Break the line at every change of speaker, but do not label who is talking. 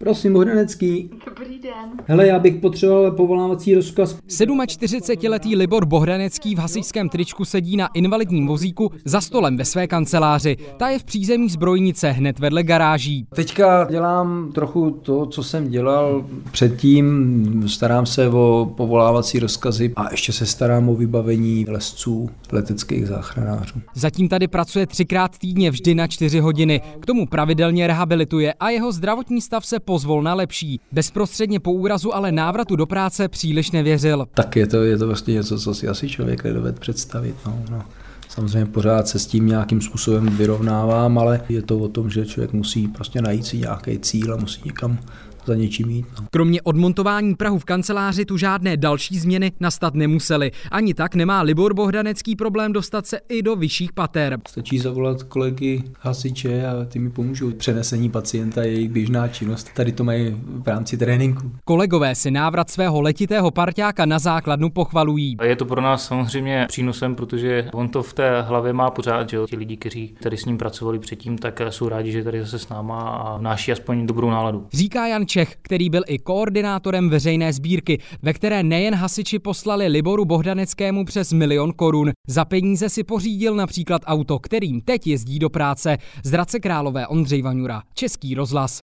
Prosím, Bohdanecký.
Dobrý den.
Hele, já bych potřeboval povolávací rozkaz.
47letý Libor Bohdanecký v hasičském tričku sedí na invalidním vozíku za stolem ve své kanceláři. Ta je v přízemí zbrojnice hned vedle garáží.
Teďka dělám trochu to, co jsem dělal předtím. Starám se o povolávací rozkazy a ještě se starám o vybavení lesců, leteckých záchranářů.
Zatím tady pracuje 3krát týdně vždy na 4 hodiny. K tomu pravidelně rehabilituje a jeho zdravotní stav se pozvolna lepší. Bezprostředně po úrazu ale návratu do práce příliš nevěřil.
Tak je to vlastně něco, co si asi člověk nedovede představit. No. Samozřejmě pořád se s tím nějakým způsobem vyrovnávám, ale je to o tom, že člověk musí prostě najít si nějaký cíl a musí někam za něčím jít. No.
Kromě odmontování prahu v kanceláři tu žádné další změny nastat nemusely. Ani tak nemá Libor Bohdanecký problém dostat se i do vyšších pater.
Stačí zavolat kolegy hasiče a ty mi pomůžou. Přenesení pacienta je jejich běžná činnost. Tady to mají v rámci tréninku.
Kolegové si návrat svého letitého parťáka na základnu pochvalují.
Je to pro nás samozřejmě přínosem, protože on to v té hlavě má pořád, že ti lidi, kteří tady s ním pracovali předtím, tak jsou rádi, že tady zase s náma a vnáší aspoň dobrou náladu.
Říká Jan Čech, který byl i koordinátorem veřejné sbírky, ve které nejen hasiči poslali Liboru Bohdaneckému přes 1 000 000 korun. Za peníze si pořídil například auto, kterým teď jezdí do práce. Z Hradce Králové Ondřej Vaňura, Český rozhlas.